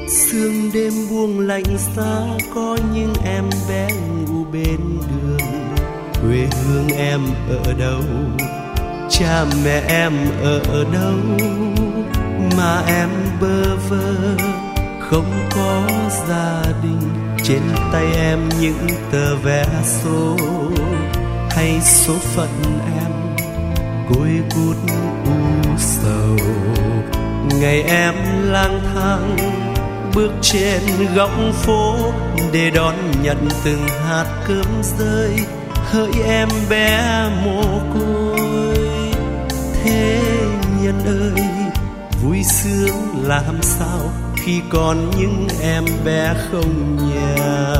Sương đêm buông lạnh giá, có những em bé ngủ bên đường. Quê hương em ở đâu, cha mẹ em ở đâu, mà em bơ vơ không có gia đình. Trên tay em những tờ vé số hay số phận em côi cút u sầu. Ngày em lang thang bước trên góc phố để đón nhận từng hạt cơm rơi, hỡi em bé mồ côi. Thế nhân ơi, vui sướng làm sao khi còn những em bé không nhà.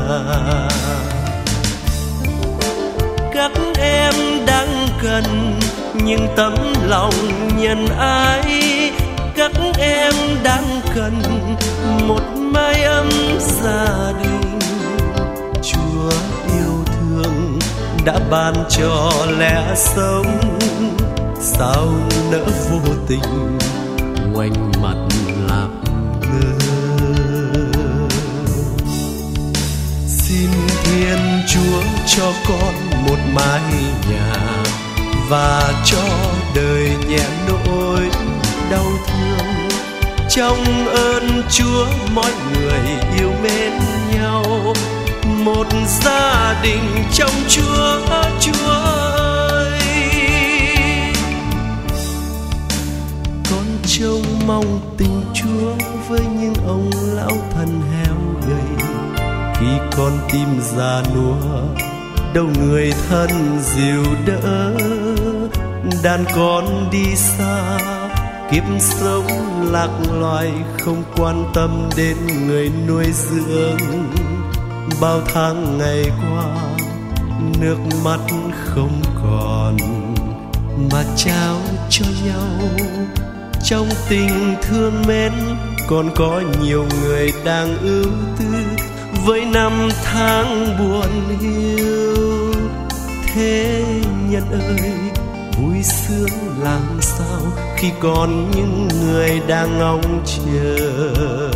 Các em đang cần những tấm lòng nhân ái, các em đang cần một mái ấm gia đình. Chúa yêu thương đã ban cho lẽ sống, sao nỡ vô tình ngoảnh mặt làm ngơ. Xin Thiên Chúa cho con một mái nhà và cho đời nhẹ nỗi đau thương. Trong ơn Chúa mọi người yêu mến nhau, một gia đình trong Chúa. Chúa ơi, con trông mong tình Chúa với những ông lão thân heo gầy. Khi con tim già nua, đâu người thân dìu đỡ. Đàn con đi xa, kiếp sống lạc loài, không quan tâm đến người nuôi dưỡng. Bao tháng ngày qua, nước mắt không còn mà trao cho nhau. Trong tình thương mến, còn có nhiều người đang ưu tư với năm tháng buồn hiu. Thế nhân ơi, vui sướng làm sao khi còn những người đang ngóng chờ.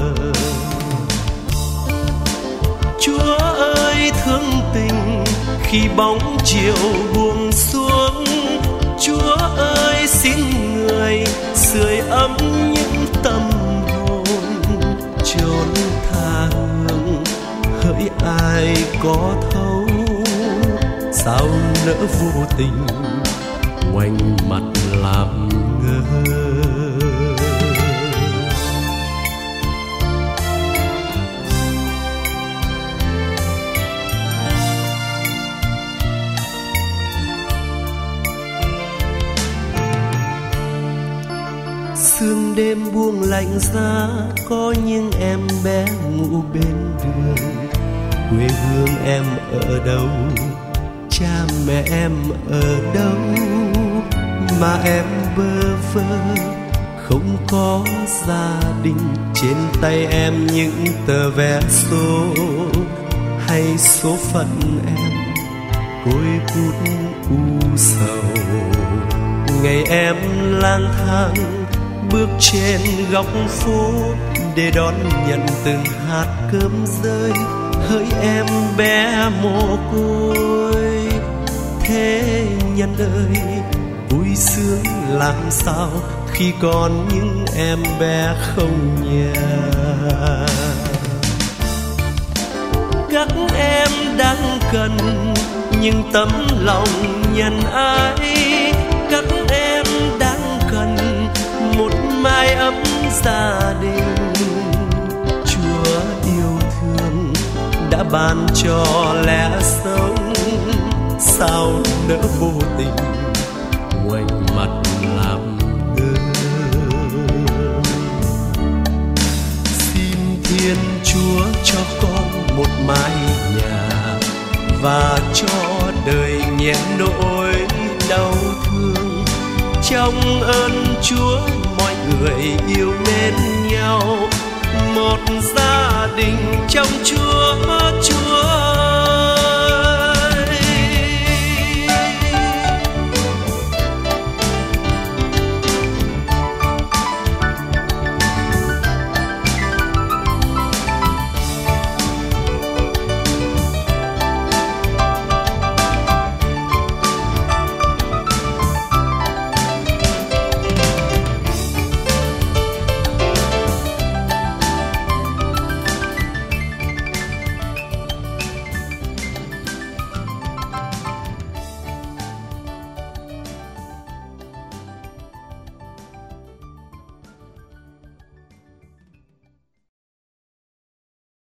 Chúa ơi thương tình khi bóng chiều buông xuống. Chúa ơi xin người sưởi ấm những tâm hồn chốn tha hương. Hỡi ai có thấu, sao nỡ vô tình ngoảnh mặt làm ngơ. Sương đêm buông lạnh giá, có những em bé ngủ bên đường. Quê hương em ở đâu, cha mẹ em ở đâu, mà em bơ vơ không có gia đình. Trên tay em những tờ vé số hay số phận em côi cút u sầu. Ngày em lang thang bước trên góc phố để đón nhận từng hạt cơm rơi, hỡi em bé mồ côi. Thế nhân ơi, vui sướng làm sao khi còn những em bé không nhà. Các em đang cần những tấm lòng nhân ái, các em đang cần một mái ấm gia đình. Chúa yêu thương đã ban cho lẽ sống, sao nỡ vô tình ngoảnh mặt làm ngơ. Xin Thiên Chúa cho con một mái nhà và cho đời nhẹ nỗi đau thương. Trong ơn Chúa mọi người yêu mến nhau, một gia đình trong Chúa. Chúa